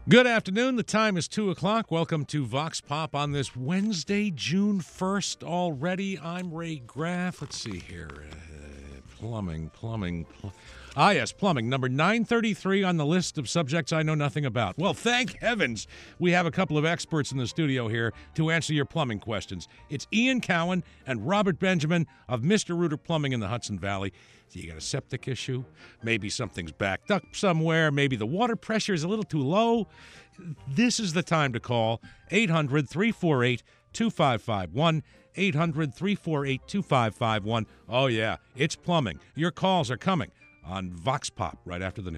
Good afternoon. The time is 2 o'clock. Welcome to Vox Pop on this Wednesday, June 1st already. I'm Ray Graff. Let's see here. Plumbing. Yes, plumbing. Number 933 on the list of subjects I know nothing about. Well, thank heavens we have a couple of experts in the studio here to answer your plumbing questions. It's Ian Cowan and Robert Benjamin of Mr. Rooter Plumbing in the Hudson Valley. So you got a septic issue? Maybe something's backed up somewhere. Maybe the water pressure is a little too low. This is the time to call 800-348-2551. 800-348-2551. Oh, yeah, it's plumbing. Your calls are coming on Vox Pop right after the news.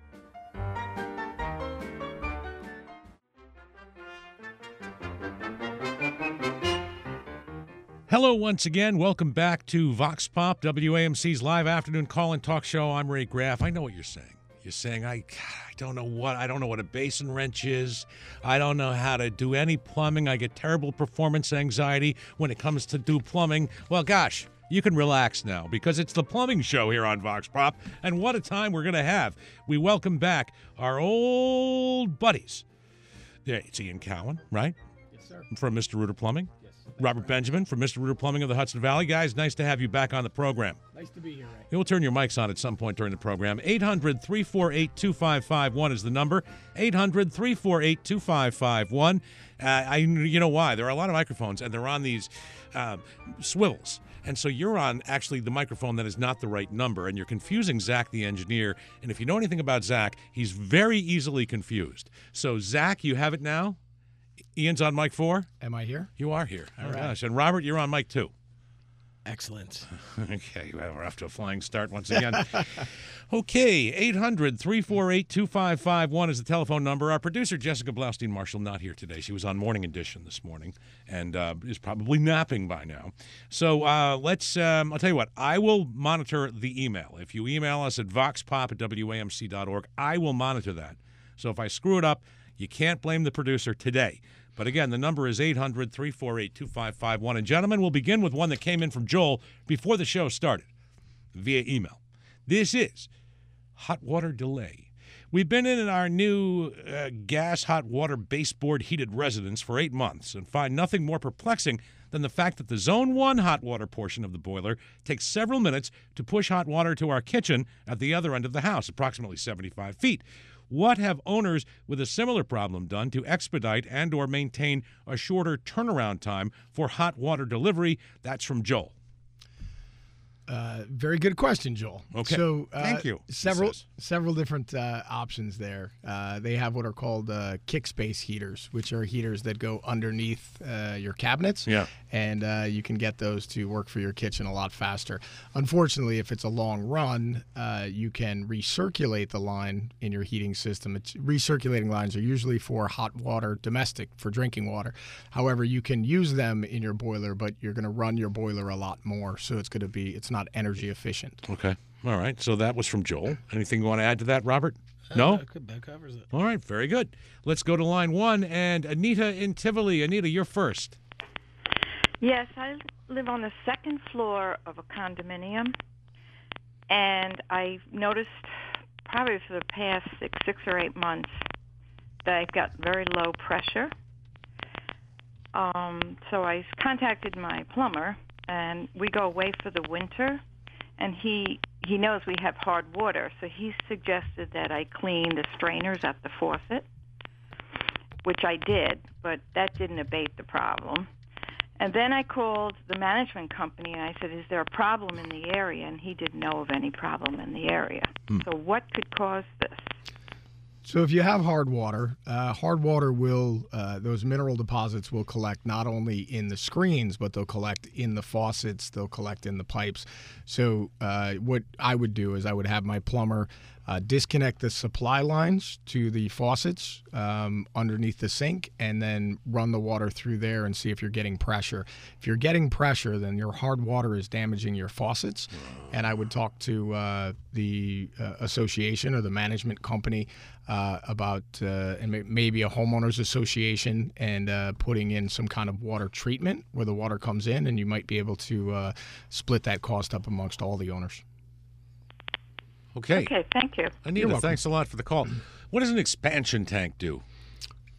Hello once again. Welcome back to Vox Pop, WAMC's live afternoon call-in talk show. I'm Ray Graff. I know what you're saying. You're saying, I don't know what a basin wrench is. I don't know how to do any plumbing. I get terrible performance anxiety when it comes to do plumbing. Well, gosh, you can relax now because it's the plumbing show here on Vox Pop, and what a time we're going to have. We welcome back our old buddies. Yeah, it's Ian Cowan, right? Yes, sir. From Mr. Rooter Plumbing. Yes. Robert Benjamin from Mr. Rooter Plumbing of the Hudson Valley. Guys, nice to have you back on the program. Nice to be here, Ray. You'll turn your mics on at some point during the program. 800-348-2551 is the number. 800-348-2551. You know why? There are a lot of microphones, and they're on these swivels. And so you're on, actually, the microphone that is not the right number, and you're confusing Zach, the engineer. And if you know anything about Zach, he's very easily confused. So, Zach, you have it now? Ian's on mic 4? Am I here? You are here. All right. Gosh. And Robert, you're on mic 2. Excellent. Okay, well, we're off to a flying start once again. Okay, 800-348-2551 is the telephone number. Our producer, Jessica Blaustein-Marshall, not here today. She was on Morning Edition this morning and is probably napping by now. So I'll tell you what, I will monitor the email. If you email us at voxpop@wamc.org, I will monitor that. So if I screw it up, you can't blame the producer today. But again, the number is 800-348-2551. And gentlemen, we'll begin with one that came in from Joel before the show started via email. This is hot water delay. We've been in our new gas hot water baseboard heated residence for 8 months and find nothing more perplexing than the fact that the Zone 1 hot water portion of the boiler takes several minutes to push hot water to our kitchen at the other end of the house, approximately 75 feet. What have owners with a similar problem done to expedite and or maintain a shorter turnaround time for hot water delivery? That's from Joel. Very good question, Joel. Okay. So, thank you. Several different options there. They have what are called kick space heaters, which are heaters that go underneath your cabinets. Yeah. And you can get those to work for your kitchen a lot faster. Unfortunately, if it's a long run, you can recirculate the line in your heating system. Recirculating lines are usually for hot water, domestic, for drinking water. However, you can use them in your boiler, but you're going to run your boiler a lot more, so it's not energy efficient. Okay. All right. So that was from Joel. Anything you want to add to that, Robert? No? That covers it. All right. Very good. Let's go to line 1 and Anita in Tivoli. Anita, you're first. Yes, I live on the second floor of a condominium, and I've noticed probably for the past six or 8 months that I've got very low pressure. So I contacted my plumber, and we go away for the winter, and he knows we have hard water, so he suggested that I clean the strainers at the faucet, which I did, but that didn't abate the problem. And then I called the management company, and I said, is there a problem in the area? And he didn't know of any problem in the area. So what could cause this? So if you have hard water will, those mineral deposits will collect not only in the screens, but they'll collect in the faucets, they'll collect in the pipes. So what I would do is I would have my plumber disconnect the supply lines to the faucets underneath the sink and then run the water through there and see if you're getting pressure. If you're getting pressure, then your hard water is damaging your faucets. And I would talk to the association or the management company about and maybe a homeowners association and putting in some kind of water treatment where the water comes in, and you might be able to split that cost up amongst all the owners. Okay. Okay, thank you. Anita, thanks a lot for the call. What does an expansion tank do?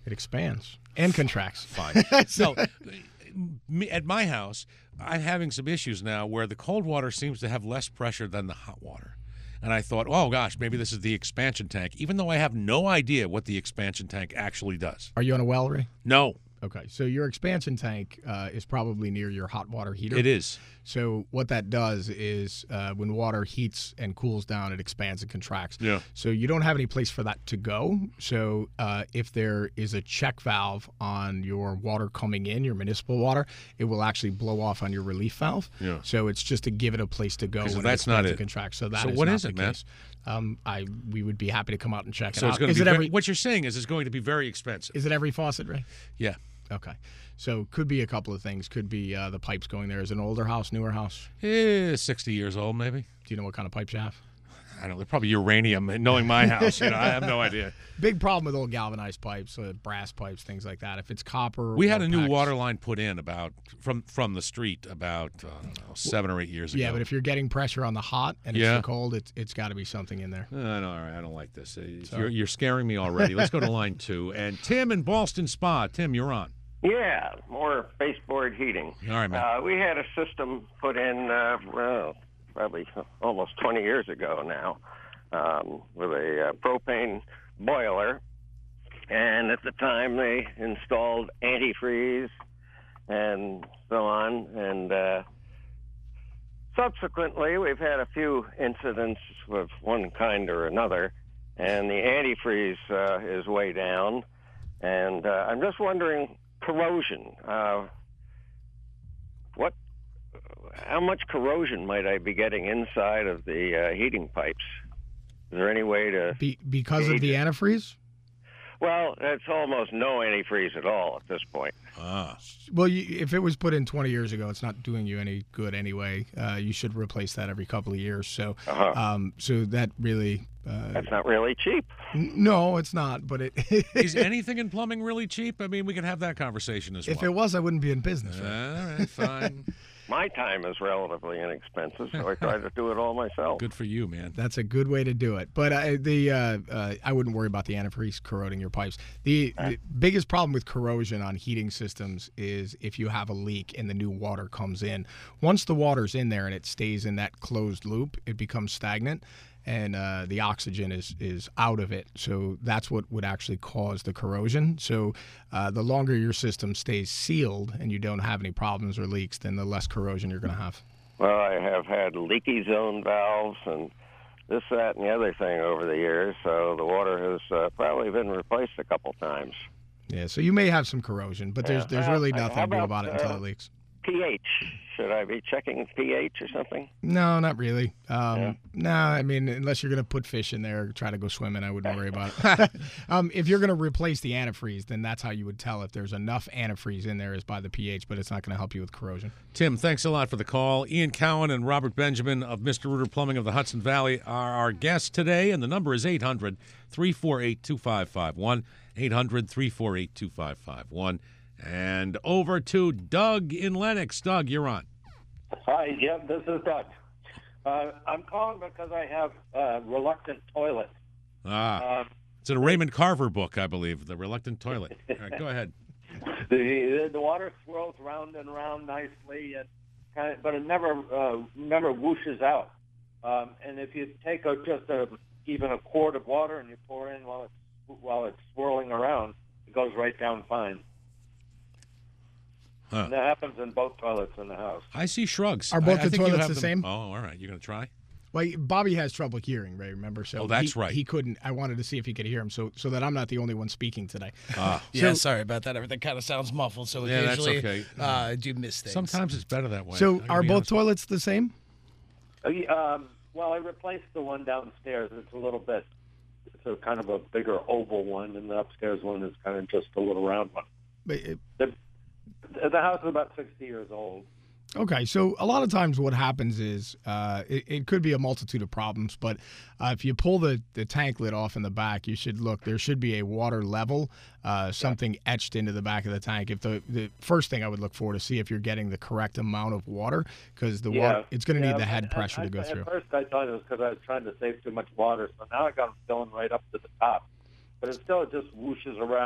It expands and contracts. Fine. So, at my house, I'm having some issues now where the cold water seems to have less pressure than the hot water. And I thought, oh, gosh, maybe this is the expansion tank, even though I have no idea what the expansion tank actually does. Are you on a well, Ray? No. Okay, so your expansion tank is probably near your hot water heater. It is. So what that does is when water heats and cools down, it expands and contracts. Yeah. So you don't have any place for that to go. So if there is a check valve on your water coming in, your municipal water, it will actually blow off on your relief valve. Yeah. So it's just to give it a place to go when that's it expands not and it. contracts. So that So is what not is the it, man? case. We would be happy to come out and check So it it's out. going Is to it be every? what you're saying is it's going to be very expensive. Is it every faucet, Ray? Yeah. Okay. So could be a couple of things. Could be the pipes going there. Is it an older house, newer house? 60 years old, maybe. Do you know what kind of pipes you have? I don't know. They're probably uranium. Knowing my house, I have no idea. Big problem with old galvanized pipes, brass pipes, things like that. If it's copper, We or had a new PEX, water line put in from the street about I don't know 7 or 8 years ago. Yeah, but if you're getting pressure on the hot and it's Yeah. the cold, it's got to be something in there. No, all right, I don't like this. You're scaring me already. Let's go to line 2. And Tim in Ballston Spa. Tim, you're on. Yeah, more baseboard heating. All right, man. We had a system put in, probably almost 20 years ago now, with a propane boiler. And at the time, they installed antifreeze and so on. And subsequently, we've had a few incidents of one kind or another. And the antifreeze is way down. And I'm just wondering, corrosion. How much corrosion might I be getting inside of the heating pipes? Is there any way to... Because of the antifreeze? Well, it's almost no antifreeze at all at this point. Well, if it was put in 20 years ago, it's not doing you any good anyway. You should replace that every couple of years. So, so that really... That's not really cheap. No, it's not, but it... Is anything in plumbing really cheap? I mean, we can have that conversation as well. If it was, I wouldn't be in business. All right, fine. My time is relatively inexpensive, so I try to do it all myself. Good for you, man. That's a good way to do it. But I wouldn't worry about the antifreeze corroding your pipes. The biggest problem with corrosion on heating systems is if you have a leak and the new water comes in. Once the water's in there and it stays in that closed loop, it becomes stagnant. And the oxygen is out of it. So that's what would actually cause the corrosion. So the longer your system stays sealed and you don't have any problems or leaks, then the less corrosion you're going to have. Well, I have had leaky zone valves and this, that, and the other thing over the years, so the water has probably been replaced a couple times. Yeah, so you may have some corrosion, but there's really nothing to do about it until it leaks. pH. Should I be checking pH or something? No, not really. No, I mean, unless you're going to put fish in there, try to go swimming, I wouldn't worry about it. If you're going to replace the antifreeze, then that's how you would tell if there's enough antifreeze in there is by the pH, but it's not going to help you with corrosion. Tim, thanks a lot for the call. Ian Cowan and Robert Benjamin of Mr. Rooter Plumbing of the Hudson Valley are our guests today, and the number is 800-348-2551, 800-348-2551. And over to Doug in Lenox. Doug, you're on. Hi, Jim. This is Doug. I'm calling because I have a reluctant toilet. It's in a Raymond Carver book, I believe, The Reluctant Toilet. All right, go ahead. The water swirls round and round nicely, and but it never whooshes out. And if you take even a quart of water and you pour in while it's swirling around, it goes right down fine. And that happens in both toilets in the house. I see shrugs. Are both I the think you toilets have the them- same? Oh, all right. You're going to try? Well, Bobby has trouble hearing, Ray, remember? So that's right. He couldn't. I wanted to see if he could hear him so that I'm not the only one speaking today. Yeah, sorry about that. Everything kind of sounds muffled, so Yeah, that's occasionally okay. I do miss things. Sometimes it's better that way. So I gotta are be both honest. toilets the same? Well, I replaced the one downstairs. It's a kind of a bigger oval one, and the upstairs one is kind of just a little round one. The house is about 60 years old. Okay, so a lot of times what happens is it could be a multitude of problems, but if you pull the tank lid off in the back, you should look. There should be a water level, something etched into the back of the tank. If the first thing I would look for to see if you're getting the correct amount of water, because the water it's going to need the head pressure to go through. At first I thought it was because I was trying to save too much water, so now I got them filling right up to the top. But it still just whooshes around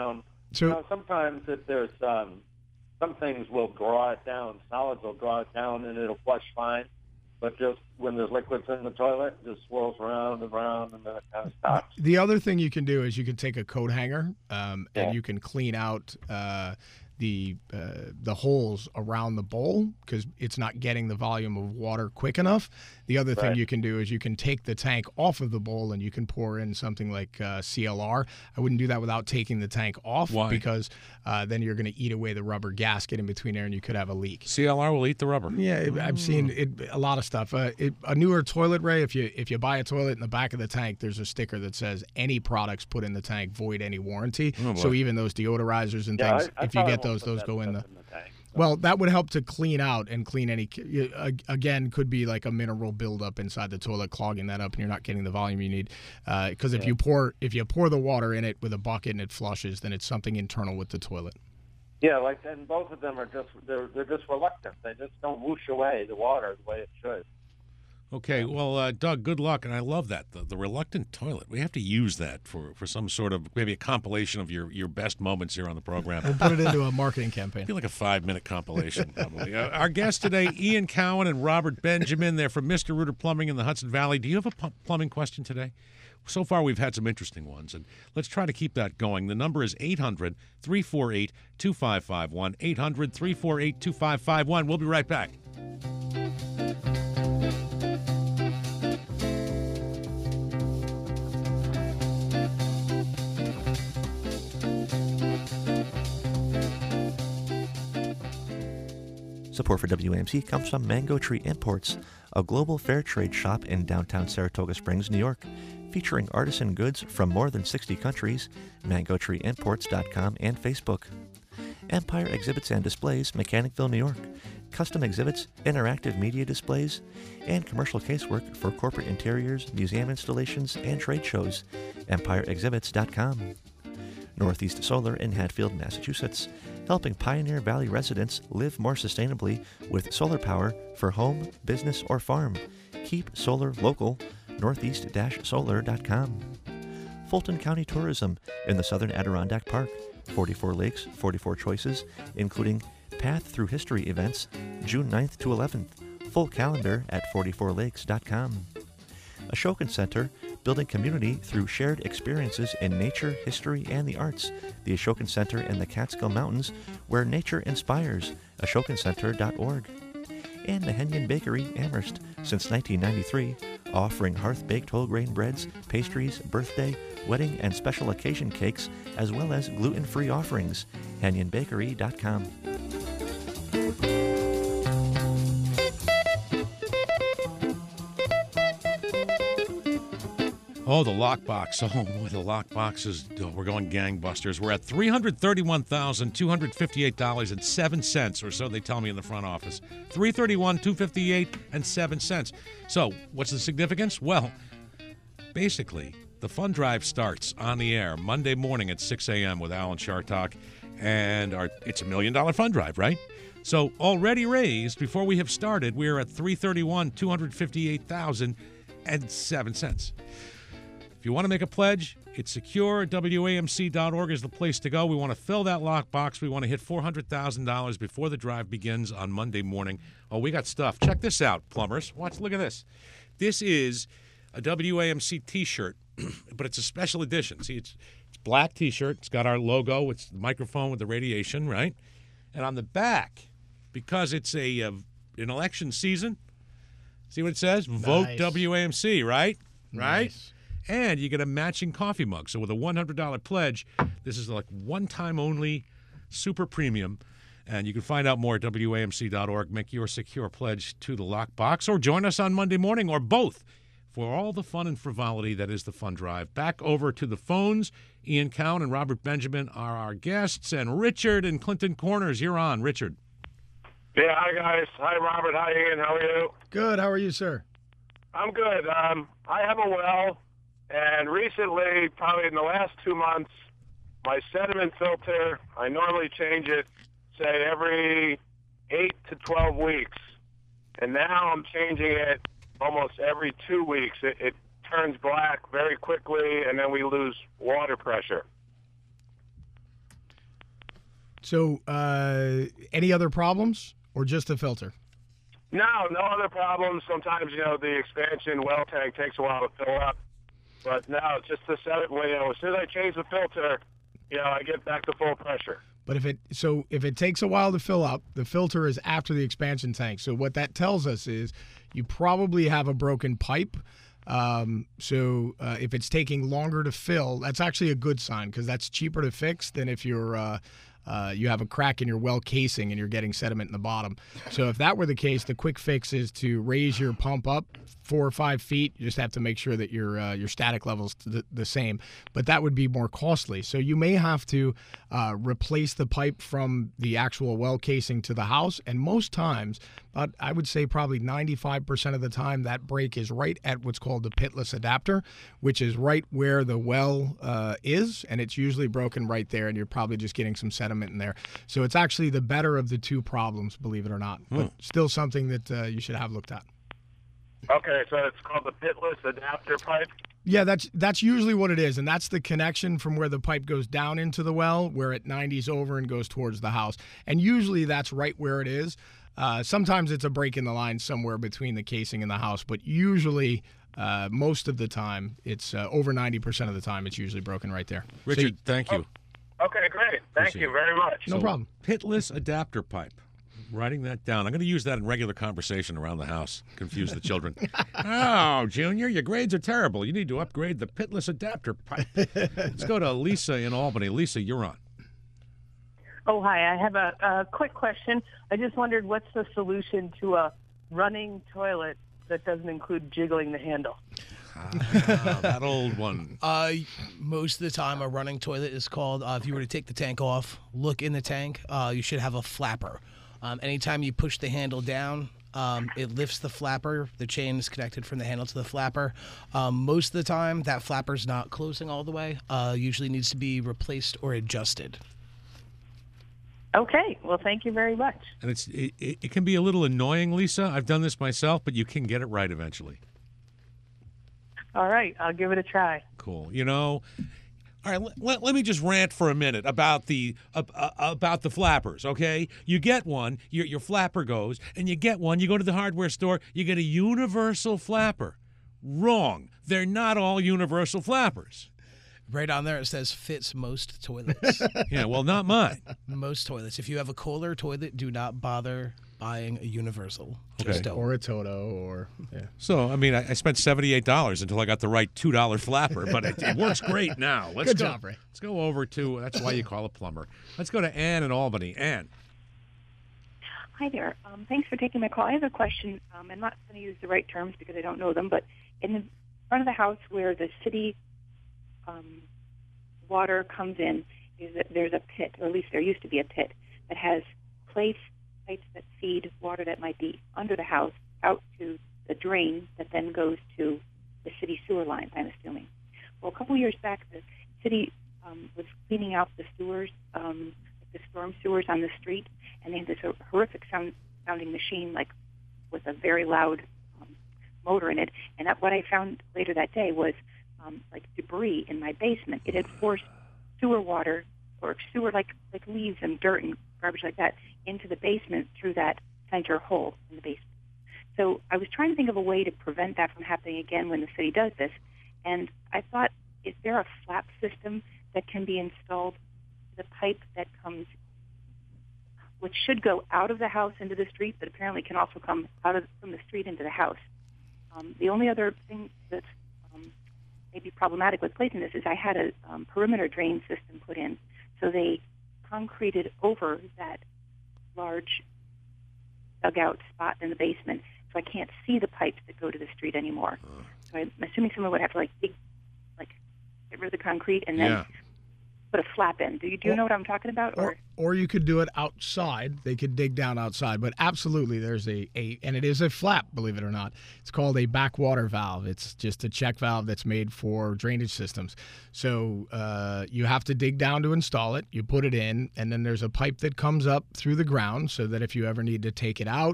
So sometimes if there's some things will draw it down, solids will draw it down, and it'll flush fine. But just when there's liquids in the toilet, it just swirls around and around, and then it kind of stops. the other thing you can do is you can take a coat hanger and you can clean out the holes around the bowl because it's not getting the volume of water quick enough. The other thing you can do is you can take the tank off of the bowl and you can pour in something like CLR. I wouldn't do that without taking the tank off. Why? Because then you're going to eat away the rubber gasket in between there and you could have a leak. CLR will eat the rubber. Yeah, I've seen it, a lot of stuff. A newer toilet, Ray, if you buy a toilet in the back of the tank, there's a sticker that says any products put in the tank void any warranty. Oh, boy. So even those deodorizers and things, if you get those go in the tank. well, that would help to clean out and clean any, again, could be like a mineral buildup inside the toilet, clogging that up, and you're not getting the volume you need. Because if you pour the water in it with a bucket and it flushes, then it's something internal with the toilet. Yeah, and both of them are they're just reluctant. They just don't whoosh away the water the way it should. Okay, well, Doug, good luck, and I love that, the reluctant toilet. We have to use that for some sort of, maybe a compilation of your best moments here on the program. We'll put it into a marketing campaign. I feel like a 5-minute compilation, probably. Our guests today, Ian Cowan and Robert Benjamin. They're from Mr. Rooter Plumbing in the Hudson Valley. Do you have a plumbing question today? So far, we've had some interesting ones, and let's try to keep that going. The number is 800-348-2551, 800-348-2551. We'll be right back. Support for WAMC comes from Mango Tree Imports, a global fair trade shop in downtown Saratoga Springs, New York, featuring artisan goods from more than 60 countries, mangotreeimports.com and Facebook. Empire Exhibits and Displays, Mechanicville, New York, custom exhibits, interactive media displays, and commercial casework for corporate interiors, museum installations, and trade shows, empireexhibits.com. Northeast Solar in Hatfield, Massachusetts, helping Pioneer Valley residents live more sustainably with solar power for home, business, or farm. Keep solar local, northeast-solar.com. Fulton County Tourism in the Southern Adirondack Park, 44 lakes, 44 choices, including Path Through History events, June 9th to 11th. Full calendar at 44lakes.com. Ashokan Center, building community through shared experiences in nature, history, and the arts. The Ashokan Center in the Catskill Mountains, where nature inspires. AshokanCenter.org. And the Henyon Bakery, Amherst, since 1993, offering hearth-baked whole grain breads, pastries, birthday, wedding, and special occasion cakes, as well as gluten-free offerings. HenyonBakery.com. Oh, the lockbox. Oh, boy, the lockbox is, we're going gangbusters. We're at $331,258.07, or so they tell me in the front office. $331,258.07. So, what's the significance? Well, basically, the fund drive starts on the air Monday morning at 6 a.m. with Alan Chartock, and it's $1 million fund drive, right? So, already raised, before we have started, we're at $331,258.07. If you want to make a pledge, it's secure. WAMC.org is the place to go. We want to fill that lockbox. We want to hit $400,000 before the drive begins on Monday morning. Oh, we got stuff. Check this out, plumbers. Look at this. This is a WAMC T-shirt, but it's a special edition. See, it's black T-shirt. It's got our logo. It's the microphone with the radiation, right? And on the back, because it's an election season, see what it says? Vote WAMC, right? Right? Nice. And you get a matching coffee mug. So with a $100 pledge, this is like one-time only, super premium. And you can find out more at WAMC.org. Make your secure pledge to the lockbox, or join us on Monday morning, or both, for all the fun and frivolity that is the fund drive. Back over to the phones. Ian Cowan and Robert Benjamin are our guests. And Richard in Clinton Corners, you're on. Richard. Yeah, hi, guys. Hi, Robert. Hi, Ian. How are you? Good. How are you, sir? I'm good. I have a well. And recently, probably in the last 2 months, my sediment filter, I normally change it, say, every 8 to 12 weeks. And now I'm changing it almost every 2 weeks. It turns black very quickly, and then we lose water pressure. So, any other problems or just the filter? No other problems. Sometimes, the expansion well tank takes a while to fill up. But now, just to set it, as soon as I change the filter, I get back to full pressure. But if it takes a while to fill up, the filter is after the expansion tank. So what that tells us is you probably have a broken pipe. If it's taking longer to fill, that's actually a good sign because that's cheaper to fix than if you have a crack in your well casing and you're getting sediment in the bottom. So if that were the case, the quick fix is to raise your pump up 4 or 5 feet. You just have to make sure that your static level's the same, but that would be more costly. So you may have to replace the pipe from the actual well casing to the house, and most times, I would say probably 95% of the time, that break is right at what's called the pitless adapter, which is right where the well is, and it's usually broken right there, and you're probably just getting some sediment in there. So it's actually the better of the two problems, believe it or not, but still something that you should have looked at. Okay, so it's called the pitless adapter pipe? Yeah, that's usually what it is, and that's the connection from where the pipe goes down into the well, where it 90s over and goes towards the house. And usually that's right where it is. Sometimes it's a break in the line somewhere between the casing and the house, but usually most of the time, it's over 90% of the time, it's usually broken right there. Richard, thank you. Okay, great. Thank you very much. No problem. Pitless adapter pipe. Writing that down. I'm going to use that in regular conversation around the house. Confuse the children. Oh, Junior, your grades are terrible. You need to upgrade the pitless adapter pipe. Let's go to Lisa in Albany. Lisa, you're on. Oh, hi. I have a quick question. I just wondered what's the solution to a running toilet that doesn't include jiggling the handle? That old one. Most of the time, a running toilet is called, if you were to take the tank off, look in the tank, you should have a flapper. Anytime you push the handle down, it lifts the flapper. The chain is connected from the handle to the flapper. Most of the time, that flapper's not closing all the way. Usually needs to be replaced or adjusted. Okay. Well, thank you very much. And it can be a little annoying, Lisa. I've done this myself, but you can get it right eventually. All right. I'll give it a try. Cool. All right, let me just rant for a minute about the flappers, okay? You get one, your flapper goes, and you get one, you go to the hardware store, you get a universal flapper. Wrong. They're not all universal flappers. Right on there it says fits most toilets. Yeah, well, not mine. Most toilets. If you have a Kohler toilet, do not bother buying a universal. Okay. Just don't. Or a Toto, or yeah. So, I mean, I spent $78 until I got the right $2 flapper, but it works great now. Good job, Ray. Let's go over to, that's why you call a plumber. Let's go to Ann in Albany. Ann. Hi there. Thanks for taking my call. I have a question. I'm not going to use the right terms because I don't know them, but in the front of the house where the city water comes in, there's a pit, or at least there used to be a pit, that has pipes that feed water that might be under the house out to the drain that then goes to the city sewer lines, I'm assuming. Well, a couple years back, the city was cleaning out the sewers, the storm sewers on the street, and they had this horrific sounding machine, like with a very loud motor in it. And what I found later that day was like debris in my basement. It had forced sewer water or sewer like leaves and dirt and garbage like that into the basement through that center hole in the basement. So I was trying to think of a way to prevent that from happening again when the city does this. And I thought, is there a flap system that can be installed to the pipe that comes, which should go out of the house into the street, but apparently can also come from the street into the house? The only other thing that's maybe problematic with placing this is I had a perimeter drain system put in, so they concreted over that large dugout spot in the basement, so I can't see the pipes that go to the street anymore. So I'm assuming someone would have to get rid of the concrete and then put a flap in. Do you know what I'm talking about? Or you could do it outside. They could dig down outside. But absolutely, there's and it is a flap, believe it or not. It's called a backwater valve. It's just a check valve that's made for drainage systems. So you have to dig down to install it. You put it in, and then there's a pipe that comes up through the ground so that if you ever need to take it out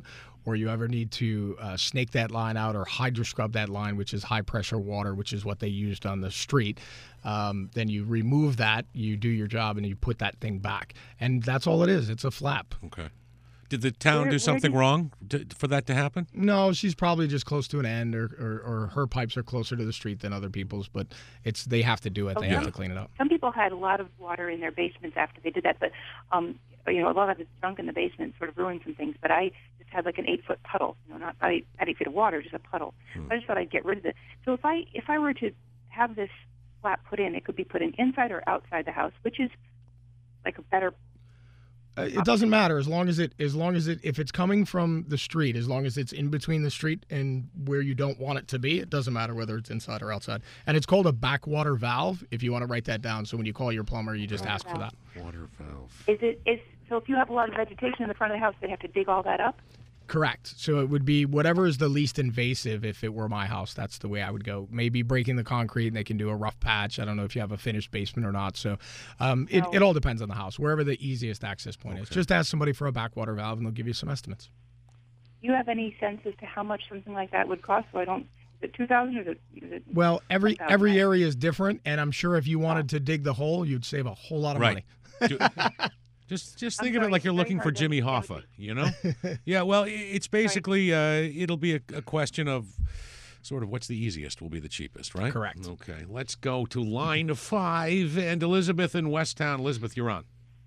or you ever need to snake that line out or hydro-scrub that line, which is high-pressure water, which is what they used on the street, then you remove that, you do your job, and you put that thing back. And that's all it is. It's a flap. Okay. Did the town do something wrong for that to happen? No, she's probably just close to an end, or her pipes are closer to the street than other people's, but they have to do it. They have to clean it up. Some people had a lot of water in their basements after they did that, but a lot of it's junk in the basement sort of ruined some things. But I just had like an 8-foot puddle, not 8 feet of water, just a puddle. I just thought I'd get rid of it. So if I were to have this flap put in, it could be put in inside or outside the house, which is like a better. It doesn't matter as long as if it's coming from the street, as long as it's in between the street and where you don't want it to be, it doesn't matter whether it's inside or outside. And it's called a backwater valve, if you want to write that down. So when you call your plumber, you just ask for that. Water valve. So if you have a lot of vegetation in the front of the house, they have to dig all that up? Correct. So it would be whatever is the least invasive. If it were my house, that's the way I would go. Maybe breaking the concrete, and they can do a rough patch. I don't know if you have a finished basement or not. So it all depends on the house. Wherever the easiest access point is. Just ask somebody for a backwater valve, and they'll give you some estimates. Do you have any sense as to how much something like that would cost? So I don't. Is it $2,000 or is it well, every area is different, and I'm sure if you wanted to dig the hole, you'd save a whole lot of money. Just think of it like you're looking for Jimmy Hoffa, Yeah, well, it's basically, it'll be a question of sort of what's the easiest will be the cheapest, right? Correct. Okay, let's go to line 5, and Elizabeth in Westtown. Elizabeth, you're on.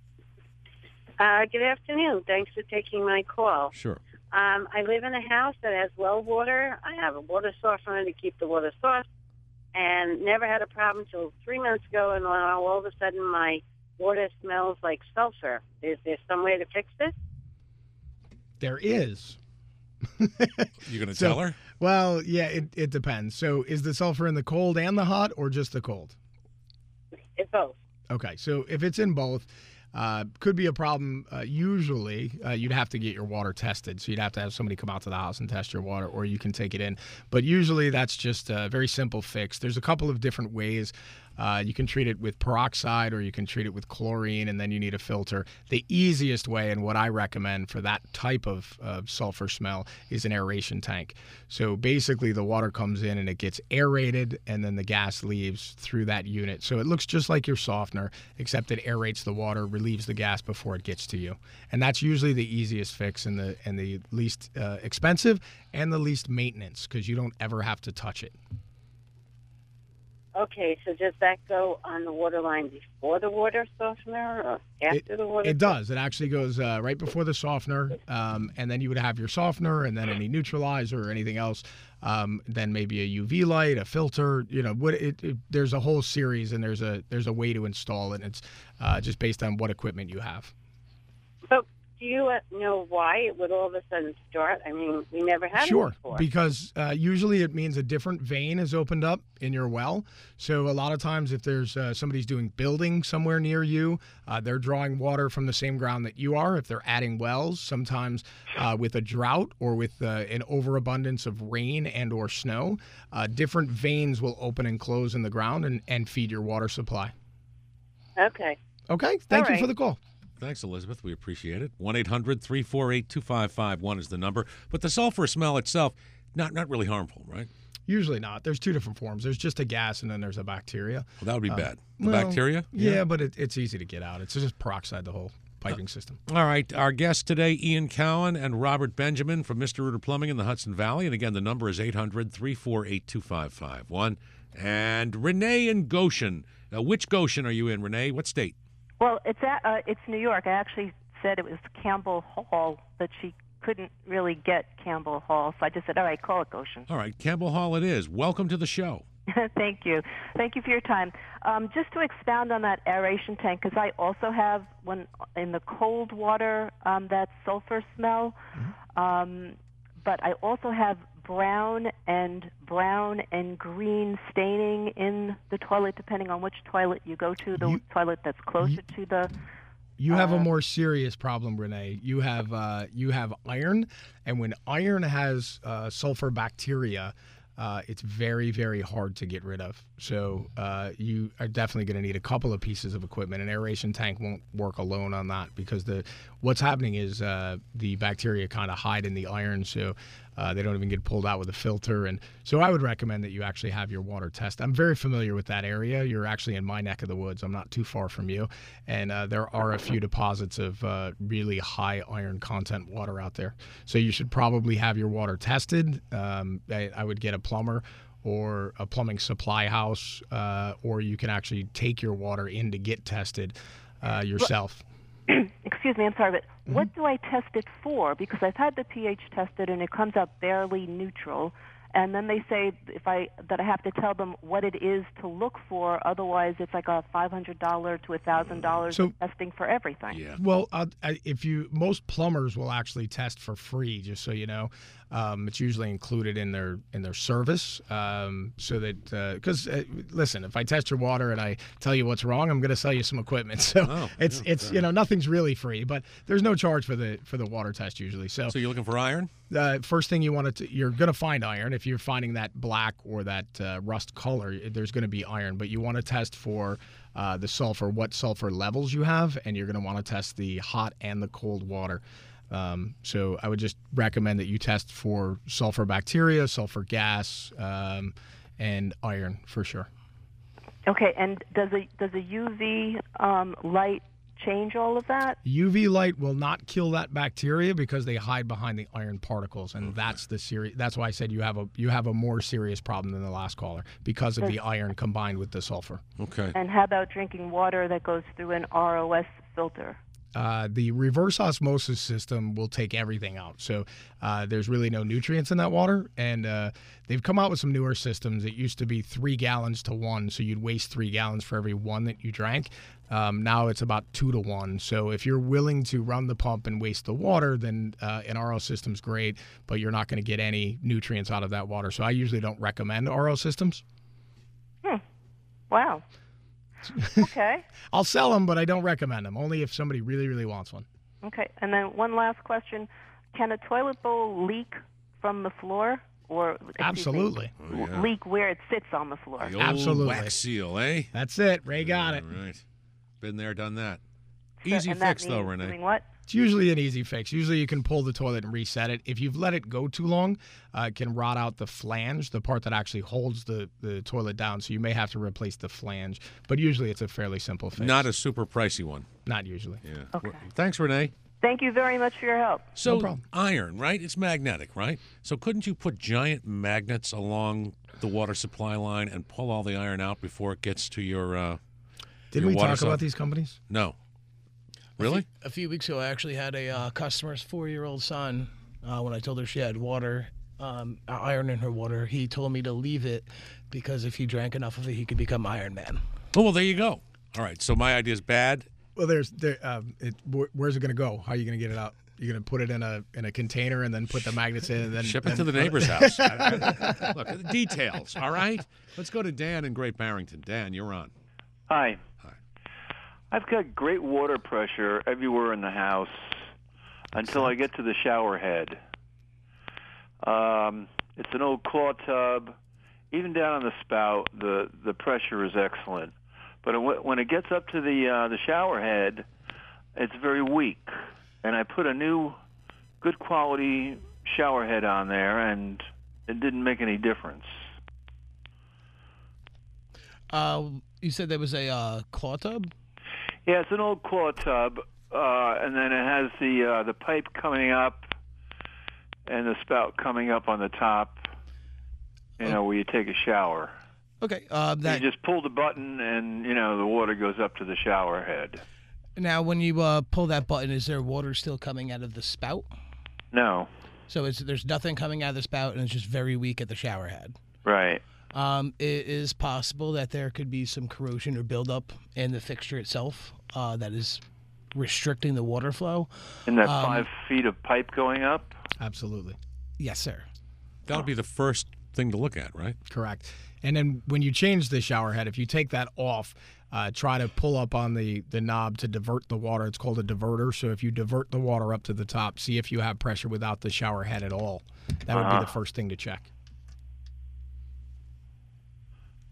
Good afternoon. Thanks for taking my call. Sure. I live in a house that has well water. I have a water softener to keep the water soft, and never had a problem until 3 months ago, and now all of a sudden my water smells like sulfur. Is there some way to fix this? There is. You going to tell her? Well, yeah, it depends. So is the sulfur in the cold and the hot, or just the cold? It's both. Okay, so if it's in both, could be a problem. Usually, you'd have to get your water tested. So you'd have to have somebody come out to the house and test your water, or you can take it in. But usually that's just a very simple fix. There's a couple of different ways. You can treat it with peroxide, or you can treat it with chlorine, and then you need a filter. The easiest way, and what I recommend for that type of sulfur smell, is an aeration tank. So basically the water comes in and it gets aerated, and then the gas leaves through that unit. So it looks just like your softener, except it aerates the water, relieves the gas before it gets to you. And that's usually the easiest fix and the least expensive and the least maintenance, because you don't ever have to touch it. Okay, so does that go on the water line before the water softener or after the water? It does. It actually goes right before the softener, and then you would have your softener, and then any neutralizer or anything else. Then maybe a UV light, a filter. There's a whole series, and there's a way to install it. And it's just based on what equipment you have. But do you know why it would all of a sudden start? I mean, we never had it before. Sure, because usually it means a different vein is opened up in your well. So a lot of times if there's somebody's doing building somewhere near you, they're drawing water from the same ground that you are. If they're adding wells, sometimes with a drought or with an overabundance of rain and or snow, different veins will open and close in the ground and feed your water supply. Okay. Okay, thank you for the call. Thanks, Elizabeth. We appreciate it. 1-800-348-2551 is the number. But the sulfur smell itself, not really harmful, right? Usually not. There's two different forms. There's just a gas, and then there's a bacteria. Well, that would be bad. The bacteria? Yeah, but it's easy to get out. It's just peroxide, the whole piping system. All right. Our guests today, Ian Cowan and Robert Benjamin from Mr. Rooter Plumbing in the Hudson Valley. And again, the number is 800-348-2551. And Renee in Goshen. Which Goshen are you in, Renee? What state? Well, it's New York. I actually said it was Campbell Hall, but she couldn't really get Campbell Hall, so I just said, all right, call it Goshen. All right, Campbell Hall it is. Welcome to the show. Thank you. Thank you for your time. Just to expound on that aeration tank, because I also have, when in the cold water, that sulfur smell, but I also have brown and green staining in the toilet, depending on which toilet you go to, the toilet that's closer to the... You have a more serious problem, Renee. You have iron, and when iron has sulfur bacteria, it's very, very hard to get rid of. So you are definitely going to need a couple of pieces of equipment. An aeration tank won't work alone on that because what's happening is the bacteria kind of hide in the iron, so they don't even get pulled out with a filter. And so I would recommend that you actually have your water tested. I'm very familiar with that area. You're actually in my neck of the woods. I'm not too far from you. And there are a few deposits of really high iron content water out there. So you should probably have your water tested. I would get a plumber or a plumbing supply house, or you can actually take your water in to get tested yourself. Excuse me, I'm sorry, but what do I test it for? Because I've had the pH tested and it comes out barely neutral, and then they say that I have to tell them what it is to look for. Otherwise, it's like a $500 to $1,000 testing for everything. Yeah. Well, most plumbers will actually test for free, just so you know. It's usually included in their service, so that because listen, if I test your water and I tell you what's wrong, I'm going to sell you some equipment. So it's nothing's really free, but there's no charge for the water test usually. So you're looking for iron? First thing you're going to find iron. If you're finding that black or that rust color, there's going to be iron. But you want to test for the sulfur, what sulfur levels you have, and you're going to want to test the hot and the cold water. So I would just recommend that you test for sulfur bacteria, sulfur gas, and iron for sure. Okay, and does a UV light change all of that? UV light will not kill that bacteria because they hide behind the iron particles, and that's why I said you have a more serious problem than the last caller because of the iron combined with the sulfur. Okay. And how about drinking water that goes through an ROS filter? The reverse osmosis system will take everything out. So there's really no nutrients in that water. And they've come out with some newer systems. It used to be 3 gallons to 1, so you'd waste 3 gallons for every 1 that you drank. Now it's about 2 to 1. So if you're willing to run the pump and waste the water, then an RO system's great, but you're not going to get any nutrients out of that water. So I usually don't recommend RO systems. Wow. Okay. I'll sell them, but I don't recommend them. Only if somebody really, really wants one. Okay. And then one last question. Can a toilet bowl leak from the floor? Or absolutely. Leak where it sits on the floor? The old absolutely. Wax seal, eh? That's it. Ray got it. All right. Been there, done that. So, Easy fix, though, Renee. Doing what? It's usually an easy fix. Usually you can pull the toilet and reset it. If you've let it go too long, it can rot out the flange, the part that actually holds the toilet down. So you may have to replace the flange. But usually it's a fairly simple fix. Not a super pricey one. Not usually. Yeah. Okay. Thanks, Renee. Thank you very much for your help. So no problem. Iron, right? It's magnetic, right? So couldn't you put giant magnets along the water supply line and pull all the iron out before it gets to your Didn't we water talk about these companies? No. Really? A few weeks ago, I actually had a customer's 4-year-old son. When I told her she had iron in her water, he told me to leave it because if he drank enough of it, he could become Iron Man. Oh, well, there you go. All right. So my idea is bad. Well, where's it going to go? How are you going to get it out? You're going to put it in a container and then put the magnets in and then ship it to the neighbor's house. Look, the details. All right. Let's go to Dan in Great Barrington. Dan, you're on. Hi. I've got great water pressure everywhere in the house until I get to the shower head. It's an old claw tub. Even down on the spout, the pressure is excellent. But when it gets up to the shower head, it's very weak. And I put a new good quality shower head on there, and it didn't make any difference. You said there was a claw tub? Yeah, it's an old claw tub, and then it has the pipe coming up and the spout coming up on the top, where you take a shower. Okay. You just pull the button, and, the water goes up to the shower head. Now, when you pull that button, is there water still coming out of the spout? No. So there's nothing coming out of the spout, and it's just very weak at the shower head. Right. It is possible that there could be some corrosion or buildup in the fixture itself that is restricting the water flow. And that 5 feet of pipe going up? Absolutely. Yes, sir. That would be the first thing to look at, right? Correct. And then when you change the shower head, if you take that off, try to pull up on the knob to divert the water. It's called a diverter. So if you divert the water up to the top, see if you have pressure without the shower head at all. That would be the first thing to check.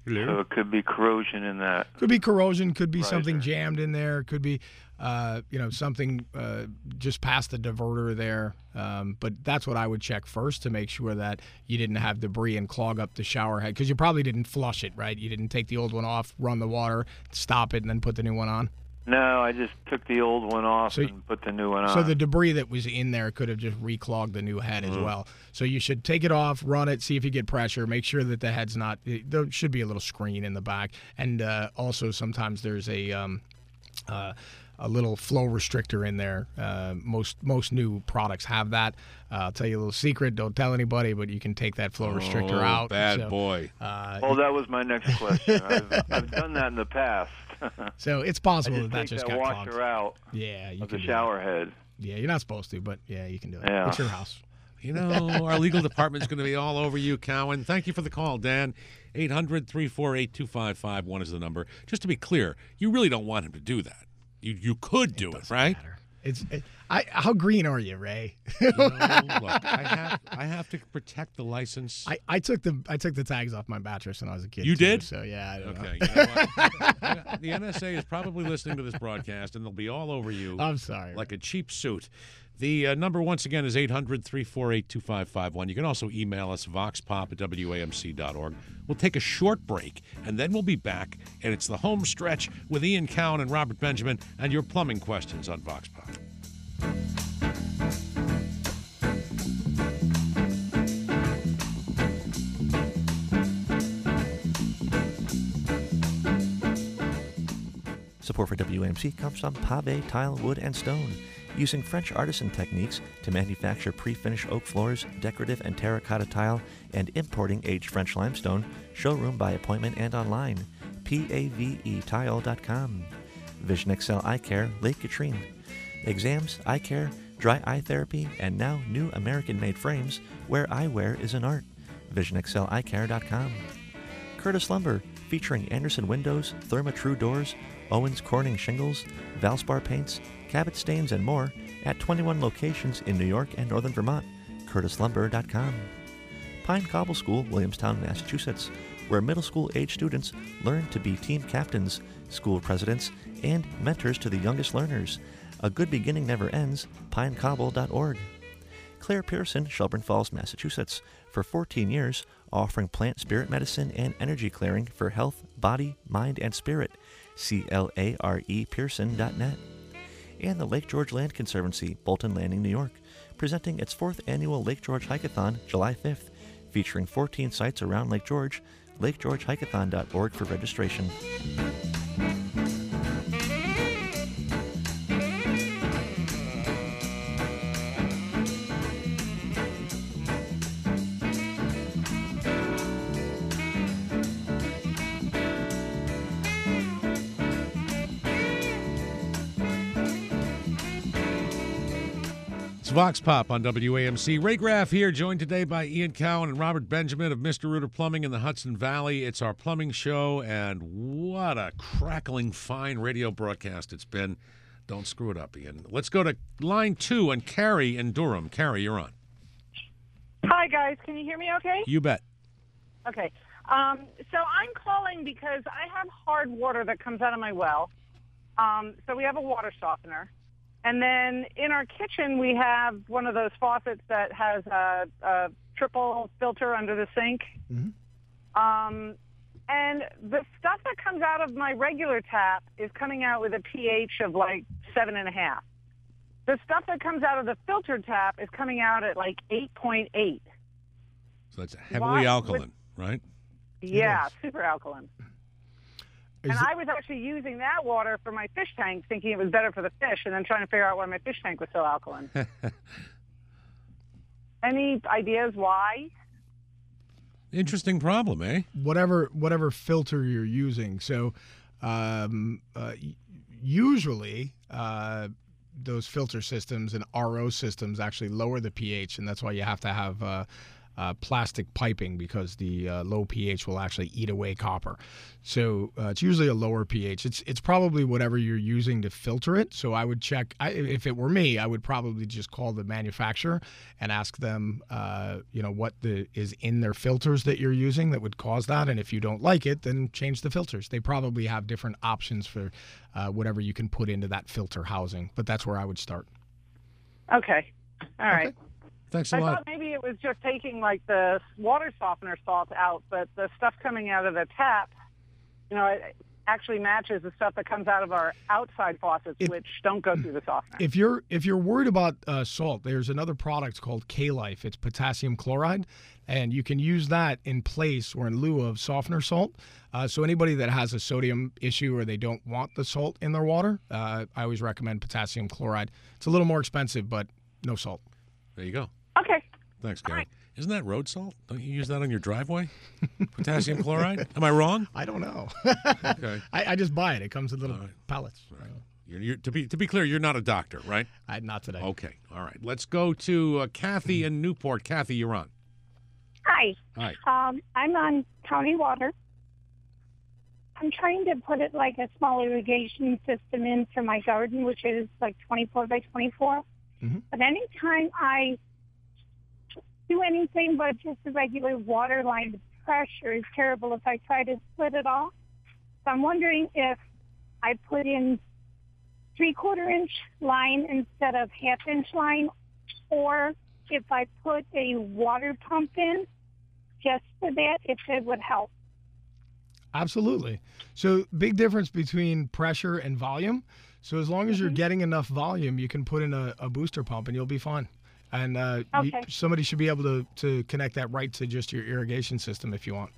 So it could be corrosion in that. Could be corrosion. Could be Riser. something jammed in there. Could be, something just past the diverter there. But that's what I would check first to make sure that you didn't have debris and clog up the shower head, because you probably didn't flush it, right? You didn't take the old one off, run the water, stop it, and then put the new one on. No, I just took the old one off and put the new one on. So the debris that was in there could have just reclogged the new head as well. So you should take it off, run it, see if you get pressure, make sure that the head's not. There should be a little screen in the back, and also sometimes there's a little flow restrictor in there. Most new products have that. I'll tell you a little secret. Don't tell anybody, but you can take that flow restrictor out. Bad boy. That was my next question. I've done that in the past. So it's possible I that just got washer clogged. out. Yeah, you of can the do shower that. head. Yeah, you're not supposed to, but yeah, you can do it. Yeah. It's your house. You know, our legal department's going to be all over you, Cowan. Thank you for the call, Dan. 800-348-2551 is the number. Just to be clear, you really don't want him to do that. You could do it, right? How green are you, Ray? Look, I have to protect the license. I took the tags off my mattress when I was a kid. You too, did? So yeah, I don't know. You know what? The NSA is probably listening to this broadcast, and they'll be all over you. I'm sorry. Like a cheap suit. The number, once again, is 800-348-2551. You can also email us, voxpop@wamc.org. We'll take a short break, and then we'll be back, and it's the home stretch with Ian Cowan and Robert Benjamin and your plumbing questions on Vox Pop. Support for WAMC comes from Pave Tile, Wood, and Stone. Using French artisan techniques to manufacture pre-finished oak floors, decorative and terracotta tile, and importing aged French limestone, showroom by appointment and online. PAVEtile.com. Vision Excel Eye Care, Lake Katrine. Exams, eye care, dry eye therapy, and now new American-made frames where eyewear is an art. VisionExcelEyeCare.com. Curtis Lumber, featuring Anderson windows, Therma-Tru doors, Owens Corning shingles, Valspar paints, Cabot stains, and more at 21 locations in New York and Northern Vermont. CurtisLumber.com. Pine Cobble School, Williamstown, Massachusetts, where middle school age students learn to be team captains, school presidents, and mentors to the youngest learners. A good beginning never ends. pinecobble.org. Claire Pearson, Shelburne Falls, Massachusetts, for 14 years, offering plant spirit medicine and energy clearing for health, body, mind, and spirit. CLAREPearson.net. And the Lake George Land Conservancy, Bolton Landing, New York, presenting its 4th annual Lake George Hike-a-thon, July 5th, featuring 14 sites around Lake George. LakeGeorgeHikeathon.org for registration. Vox Pop on WAMC. Ray Graff here, joined today by Ian Cowan and Robert Benjamin of Mr. Rooter Plumbing in the Hudson Valley. It's our plumbing show, and what a crackling fine radio broadcast it's been. Don't screw it up, Ian. Let's go to line 2 and Carrie in Durham. Carrie, you're on. Hi, guys. Can you hear me okay? You bet. Okay. So I'm calling because I have hard water that comes out of my well. So we have a water softener. And then in our kitchen, we have one of those faucets that has a triple filter under the sink. Mm-hmm. And the stuff that comes out of my regular tap is coming out with a pH of like 7.5. The stuff that comes out of the filtered tap is coming out at like 8.8. So that's heavily alkaline, right? Yeah, super alkaline. And I was actually using that water for my fish tank, thinking it was better for the fish, and then trying to figure out why my fish tank was so alkaline. Any ideas why? Interesting problem, eh? Whatever filter you're using. So usually those filter systems and RO systems actually lower the pH, and that's why you have to have plastic piping because the low pH will actually eat away copper. So it's usually a lower pH. It's probably whatever you're using to filter it. So I would check. If it were me, I would probably just call the manufacturer and ask them, what is in their filters that you're using that would cause that. And if you don't like it, then change the filters. They probably have different options for whatever you can put into that filter housing. But that's where I would start. Okay. All right. Thanks a I lot. thought maybe it was just taking like the water softener salt out, but the stuff coming out of the tap, it actually matches the stuff that comes out of our outside faucets, which don't go through the softener. If you're worried about salt, there's another product called K-Life. It's potassium chloride, and you can use that in place or in lieu of softener salt. So anybody that has a sodium issue or they don't want the salt in their water, I always recommend potassium chloride. It's a little more expensive, but no salt. There you go. Okay. Thanks, Gary. Isn't that road salt? Don't you use that on your driveway? Potassium chloride? Am I wrong? I don't know. Okay. I just buy it. It comes in little pellets. Right. You're, to be clear, you're not a doctor, right? Not today. Okay. All right. Let's go to Kathy in Newport. Kathy, you're on. Hi. Hi. I'm on county water. I'm trying to put it like a small irrigation system in for my garden, which is like 24 by 24. Mm-hmm. But anytime I do anything but just a regular water line, the pressure is terrible if I try to split it off. So I'm wondering if I put in 3/4 inch line instead of 1/2 inch line, or if I put a water pump in just for that, if it would help. Absolutely. So big difference between pressure and volume. So as long as you're getting enough volume, you can put in a booster pump and you'll be fine. And somebody should be able to connect that right to just your irrigation system if you want.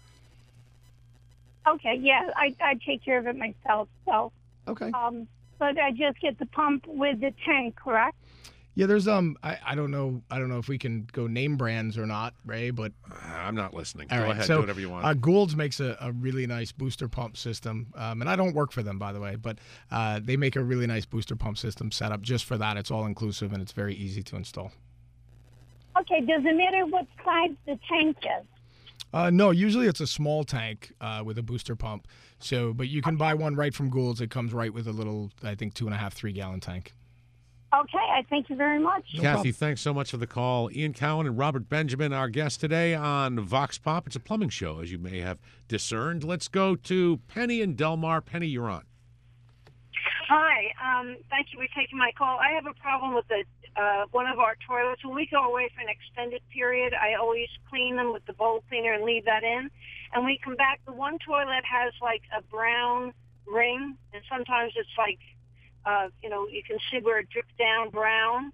Okay, yeah, I take care of it myself. So okay. But I just get the pump with the tank, correct? Yeah, there's I don't know if we can go name brands or not, Ray, but I'm not listening. All Go right, ahead, so, do whatever you want. Gould's makes a really nice booster pump system, and I don't work for them, by the way, but they make a really nice booster pump system set up just for that. It's all inclusive and it's very easy to install. Okay, does it matter what size the tank is? No, usually it's a small tank with a booster pump. So, but you can buy one right from Gould's. It comes right with a little, I think, 2.5, 3 gallon tank. Okay, I thank you very much. Kathy, thanks so much for the call. Ian Cowan and Robert Benjamin, our guests today on Vox Pop. It's a plumbing show, as you may have discerned. Let's go to Penny in Delmar. Penny, you're on. Hi. Thank you for taking my call. I have a problem with one of our toilets. When we go away for an extended period, I always clean them with the bowl cleaner and leave that in. And we come back, the one toilet has like a brown ring, and sometimes it's like, you can see where it drips down brown.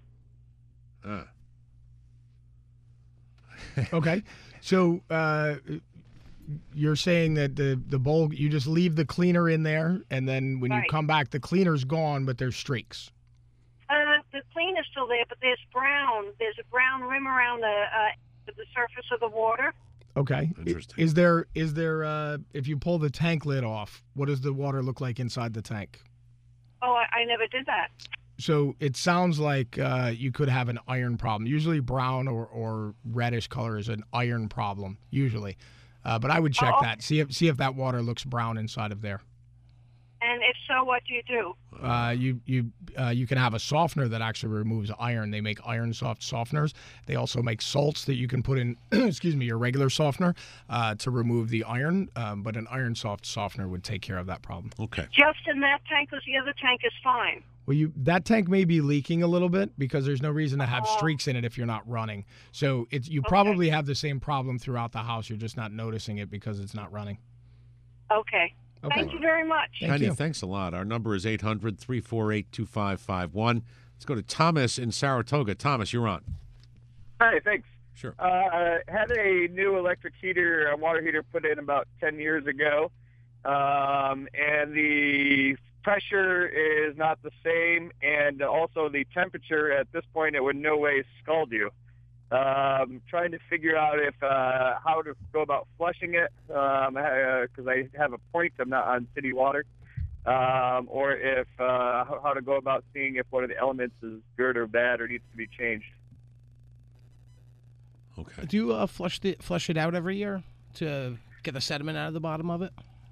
Okay. So you're saying that the bowl, you just leave the cleaner in there, and then when you come back, the cleaner's gone, but there's streaks. The clean is still there, but there's brown. There's a brown rim around the surface of the water. Okay. Interesting. Is there if you pull the tank lid off, what does the water look like inside the tank? Oh, I never did that. So it sounds like you could have an iron problem. Usually brown or reddish color is an iron problem, usually. But I would check that. See if that water looks brown inside of there. And if so, what do you do? You can have a softener that actually removes iron. They make iron soft softeners. They also make salts that you can put in, your regular softener to remove the iron. But an iron soft softener would take care of that problem. Okay. Just in that tank, because the other tank is fine. Well, that tank may be leaking a little bit because there's no reason to have streaks in it if you're not running. So you probably have the same problem throughout the house. You're just not noticing it because it's not running. Okay. Thank you very much. Penny, thanks a lot. Our number is 800-348-2551. Let's go to Thomas in Saratoga. Thomas, you're on. Hi, thanks. Sure. I had a new electric heater, water heater put in about 10 years ago, and the pressure is not the same, and also the temperature at this point, it would no way scald you. Trying to figure out how to go about flushing it, because I have a point, I'm not on city water, or if how to go about seeing if one of the elements is good or bad or needs to be changed. Okay. Do you flush it out every year to get the sediment out of the bottom of it?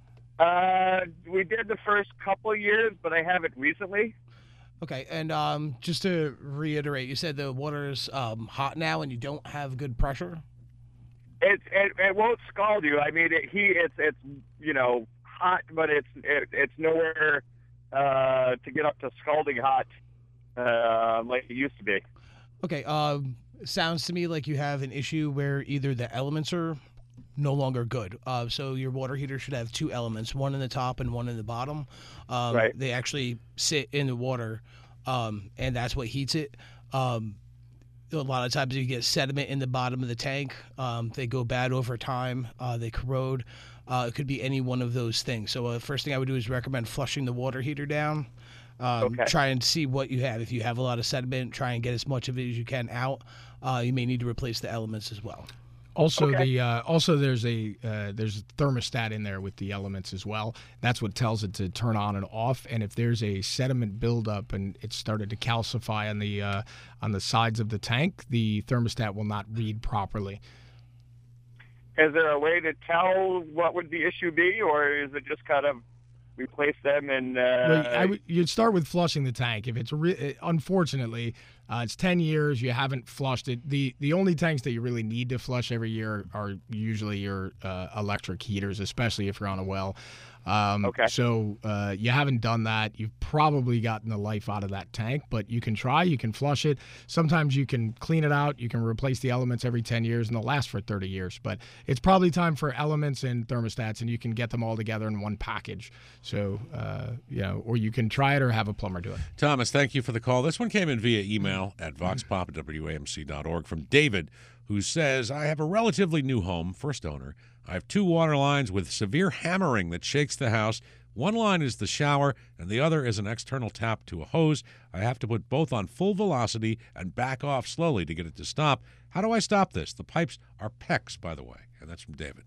We did the first couple of years, but I haven't recently. Okay, and just to reiterate, you said the water is hot now and you don't have good pressure? It won't scald you. I mean, it's hot, but it's nowhere to get up to scalding hot like it used to be. Okay, sounds to me like you have an issue where either the elements are no longer good. So your water heater should have two elements, one in the top and one in the bottom. Right. They actually sit in the water, and that's what heats it. A lot of times you get sediment in the bottom of the tank. They go bad over time. They corrode. It could be any one of those things. So the first thing I would do is recommend flushing the water heater down. Try and see what you have. If you have a lot of sediment, try and get as much of it as you can out. You may need to replace the elements as well. Also, there's a thermostat in there with the elements as well. That's what tells it to turn on and off. And if there's a sediment buildup and it's started to calcify on the sides of the tank, the thermostat will not read properly. Is there a way to tell what would the issue be, or is it just kind of replace them and? You'd start with flushing the tank. If it's unfortunately, it's 10 years, you haven't flushed it. The only tanks that you really need to flush every year are usually your electric heaters, especially if you're on a well. So you haven't done that. You've probably gotten the life out of that tank, but you can try. You can flush it. Sometimes you can clean it out. You can replace the elements every 10 years, and they'll last for 30 years. But it's probably time for elements and thermostats, and you can get them all together in one package. So, or you can try it or have a plumber do it. Thomas, thank you for the call. This one came in via email at voxpop@wamc.org from David, who says, I have a relatively new home, first owner. I have two water lines with severe hammering that shakes the house. One line is the shower, and the other is an external tap to a hose. I have to put both on full velocity and back off slowly to get it to stop. How do I stop this? The pipes are PEX, by the way. And that's from David.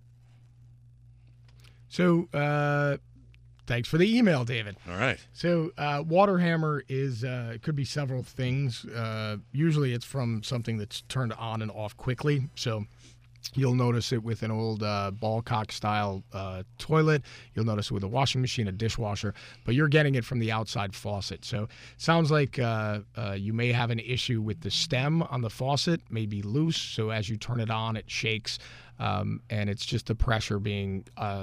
So, thanks for the email, David. All right. So, water hammer is it could be several things. Usually, it's from something that's turned on and off quickly. So, you'll notice it with an old ball cock style toilet. You'll notice it with a washing machine, a dishwasher, but you're getting it from the outside faucet. So, it sounds like you may have an issue with the stem on the faucet, may be loose. So, as you turn it on, it shakes, and it's just the pressure being,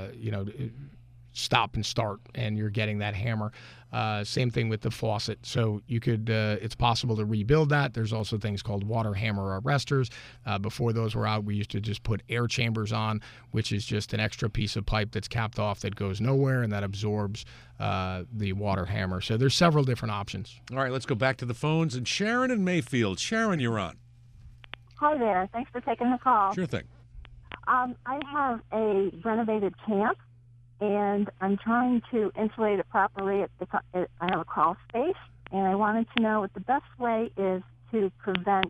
stop and start, and you're getting that hammer. Same thing with the faucet. So you could, it's possible to rebuild that. There's also things called water hammer arresters. Before those were out, we used to just put air chambers on, which is just an extra piece of pipe that's capped off that goes nowhere and that absorbs the water hammer. So there's several different options. All right, let's go back to the phones. And Sharon in Mayfield. Sharon, you're on. Hi there. Thanks for taking the call. Sure thing. I have a renovated camp, and I'm trying to insulate it properly. I have a crawl space, and I wanted to know what the best way is to prevent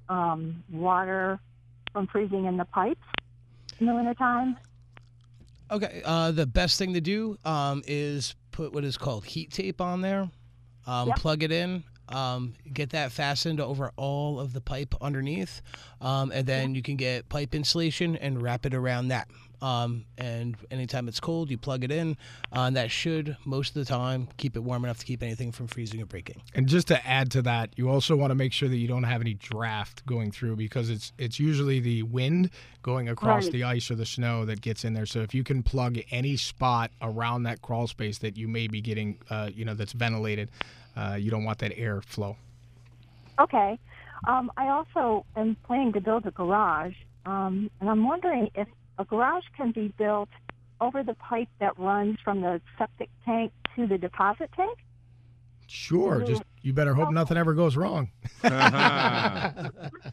water from freezing in the pipes in the wintertime. Okay, the best thing to do is put what is called heat tape on there, plug it in, get that fastened over all of the pipe underneath, and then you can get pipe insulation and wrap it around that. And anytime it's cold, you plug it in, and that should, most of the time, keep it warm enough to keep anything from freezing or breaking. And just to add to that, you also want to make sure that you don't have any draft going through, because it's usually the wind going across the ice or the snow that gets in there. So if you can plug any spot around that crawl space that you may be getting, that's ventilated, you don't want that air flow. Okay. I also am planning to build a garage, and I'm wondering if a garage can be built over the pipe that runs from the septic tank to the deposit tank? Sure. Just you better hope nothing ever goes wrong. I've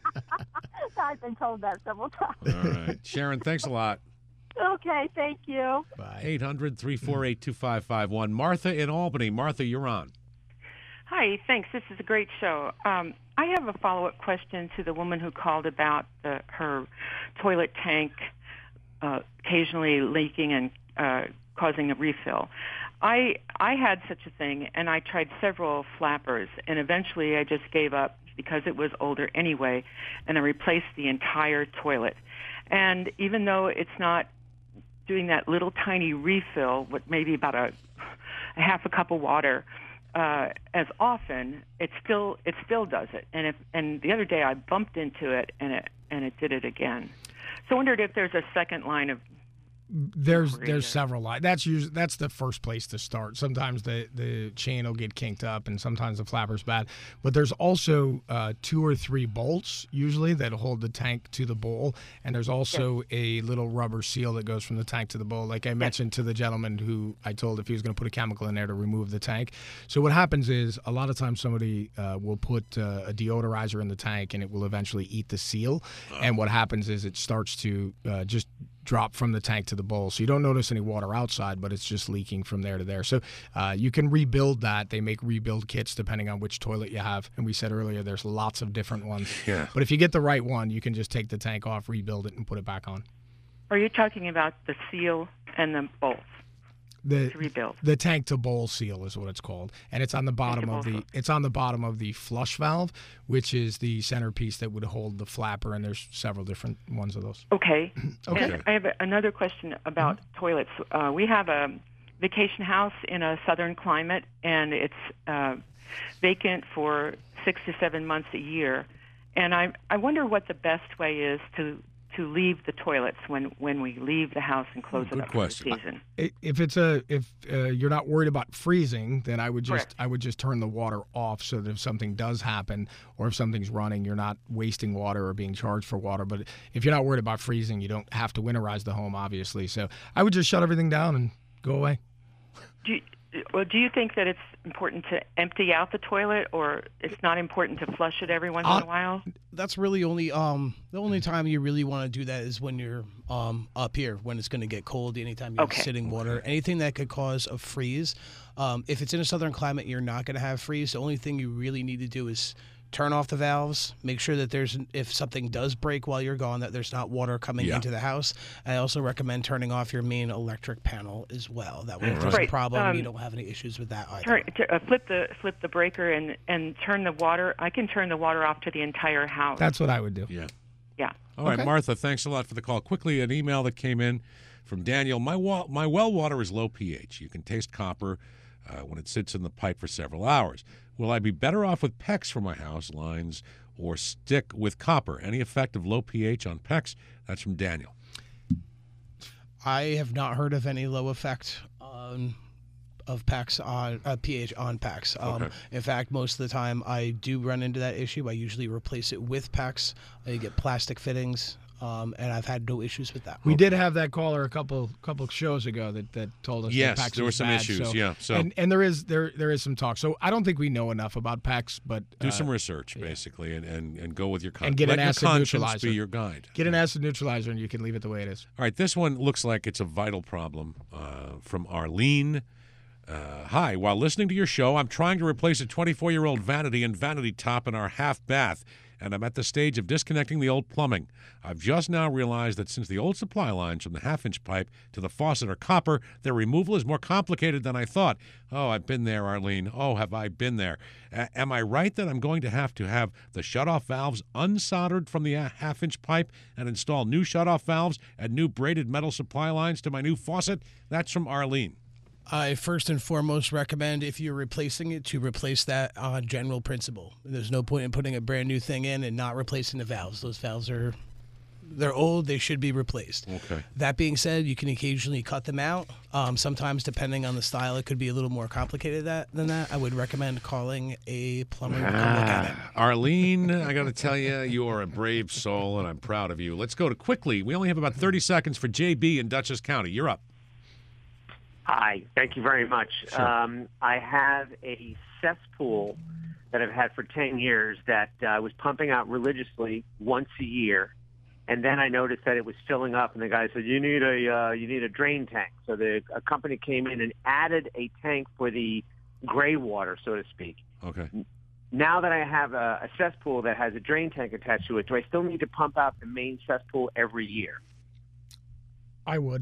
been told that several times. All right. Sharon, thanks a lot. Okay, thank you. Bye. 800-348-2551. Martha in Albany. Martha, you're on. Hi, thanks. This is a great show. I have a follow-up question to the woman who called about her toilet tank occasionally leaking and causing a refill. I had such a thing, and I tried several flappers, and eventually I just gave up because it was older anyway, and I replaced the entire toilet. And even though it's not doing that little tiny refill, with maybe about a half a cup of water as often, it still does it. And the other day I bumped into it, and it did it again. So I wondered if there's a second line of. There's several lines. That's the first place to start. Sometimes the chain will get kinked up, and sometimes the flapper's bad. But there's also 2 or 3 bolts usually that hold the tank to the bowl, and there's also a little rubber seal that goes from the tank to the bowl. Like I mentioned to the gentleman who I told if he was going to put a chemical in there to remove the tank. So what happens is a lot of times somebody will put a deodorizer in the tank, and it will eventually eat the seal. And what happens is it starts to just drop from the tank to the bowl. So you don't notice any water outside, but it's just leaking from there to there. So you can rebuild that. They make rebuild kits depending on which toilet you have. And we said earlier, there's lots of different ones. Yeah. But if you get the right one, you can just take the tank off, rebuild it, and put it back on. Are you talking about the seal and the bolts? To rebuild. The tank to bowl seal is what it's called, and it's on the bottom of the flush valve, which is the centerpiece that would hold the flapper. And there's several different ones of those. Okay. Okay. And I have another question about toilets. We have a vacation house in a southern climate, and it's vacant for 6 to 7 months a year. And I wonder what the best way is to leave the toilets when we leave the house and close it up for the season. If you're not worried about freezing, then I would just turn the water off so that if something does happen or if something's running, you're not wasting water or being charged for water. But if you're not worried about freezing, you don't have to winterize the home, obviously. So I would just shut everything down and go away. Do you think that it's important to empty out the toilet, or it's not important to flush it every once in a while? That's really only the only time you really want to do that is when you're up here, when it's going to get cold. Anytime you're sitting water, anything that could cause a freeze. If it's in a southern climate, you're not going to have freeze. The only thing you really need to do is turn off the valves, make sure that if something does break while you're gone, that there's not water coming into the house. I also recommend turning off your main electric panel as well. That way, if there's a problem, you don't have any issues with that either. Flip the breaker and turn the water. I can turn the water off to the entire house. That's what I would do. Yeah. Yeah. All right, Martha, thanks a lot for the call. Quickly, an email that came in from Daniel. My well water is low pH. You can taste copper when it sits in the pipe for several hours. Will I be better off with PEX for my house lines or stick with copper? Any effect of low pH on PEX? That's from Daniel. I have not heard of any low effect of PEX on pH on PEX. In fact, most of the time I do run into that issue. I usually replace it with PEX. I get plastic fittings. And I've had no issues with that. We did have that caller a couple shows ago that told us that PEX there were some bad, issues. So, So and there is some talk. So I don't think we know enough about PEX, but do some research basically, and go with your conscience. And get an acid conscience neutralizer. be your guide. Get an acid neutralizer, and you can leave it the way it is. All right, this one looks like it's a vital problem from Arlene. Hi, while listening to your show, I'm trying to replace a 24-year-old vanity and vanity top in our half bath, and I'm at the stage of disconnecting the old plumbing. I've just now realized that since the old supply lines from the half-inch pipe to the faucet are copper, their removal is more complicated than I thought. Oh, I've been there, Arlene. Oh, have I been there. Am I right that I'm going to have the shutoff valves unsoldered from the half-inch pipe and install new shutoff valves and new braided metal supply lines to my new faucet? That's from Arlene. I first and foremost recommend, if you're replacing it, to replace that on general principle. There's no point in putting a brand new thing in and not replacing the valves. Those valves they're old. They should be replaced. Okay. That being said, you can occasionally cut them out. Sometimes, depending on the style, it could be a little more complicated than that. I would recommend calling a plumber to come look at it. Arlene, I got to tell you, you are a brave soul, and I'm proud of you. Let's go to quickly. We only have about 30 seconds for JB in Dutchess County. You're up. Hi, thank you very much. Sure. I have a cesspool that I've had for 10 years that I was pumping out religiously once a year, and then I noticed that it was filling up, and the guy said, "You need a drain tank." So a company came in and added a tank for the gray water, so to speak. Okay. Now that I have a cesspool that has a drain tank attached to it, do I still need to pump out the main cesspool every year? I would.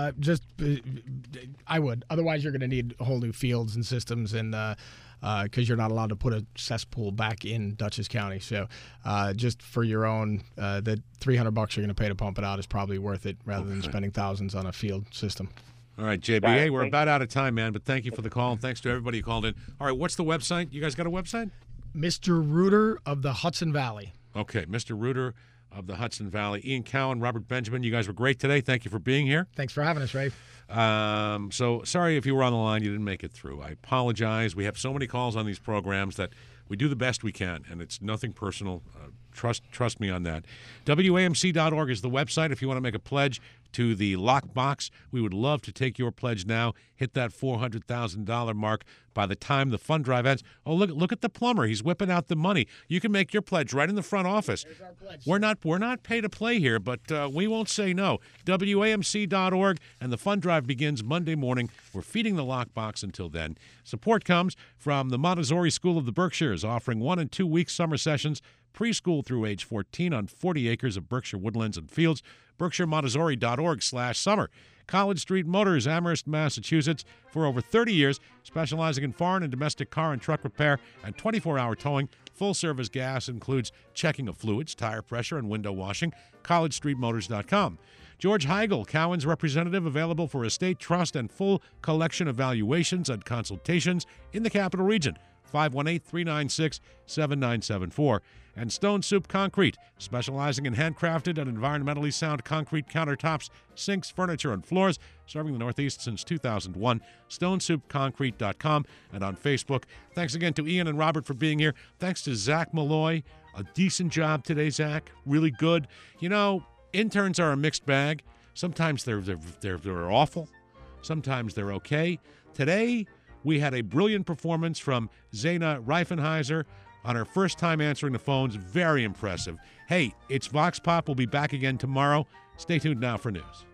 I would. Otherwise, you're going to need whole new fields and systems, and because you're not allowed to put a cesspool back in Dutchess County. So just for your own, the $300 you're going to pay to pump it out is probably worth it rather than spending thousands on a field system. All right, JB, hey, we're about out of time, man, but thank you for the call, and thanks to everybody who called in. All right, what's the website? You guys got a website? Mr. Reuter of the Hudson Valley. Okay, Mr. Reuter of the Hudson Valley. Ian Cowan, Robert Benjamin, you guys were great today. Thank you for being here. Thanks for having us, Ray. So sorry if you were on the line, you didn't make it through. I apologize. We have so many calls on these programs that we do the best we can, and it's nothing personal. Trust me on that. WAMC.org is the website if you want to make a pledge to the Lockbox. We would love to take your pledge now. Hit that $400,000 mark by the time the fund drive ends. Oh, look at the plumber. He's whipping out the money. You can make your pledge right in the front office. We're not pay to play here, but we won't say no. WAMC.org, and the fund drive begins Monday morning. We're feeding the Lockbox until then. Support comes from the Montessori School of the Berkshires, offering 1 and 2 week summer sessions, preschool through age 14 on 40 acres of Berkshire woodlands and fields. BerkshireMontessori.org/summer. College Street Motors, Amherst, Massachusetts, for over 30 years, specializing in foreign and domestic car and truck repair and 24-hour towing. Full-service gas includes checking of fluids, tire pressure, and window washing. CollegeStreetMotors.com. George Heigl, Cowan's representative, available for estate trust and full collection evaluations and consultations in the Capital Region. 518-396-7974. And Stone Soup Concrete, specializing in handcrafted and environmentally sound concrete countertops, sinks, furniture, and floors, serving the Northeast since 2001. StoneSoupConcrete.com and on Facebook. Thanks again to Ian and Robert for being here. Thanks to Zach Malloy. A decent job today, Zach. Really good. You know, interns are a mixed bag. Sometimes they're awful. Sometimes they're okay. Today, we had a brilliant performance from Zaina Reifenheiser on her first time answering the phones. Very impressive. Hey, it's Vox Pop. We'll be back again tomorrow. Stay tuned now for news.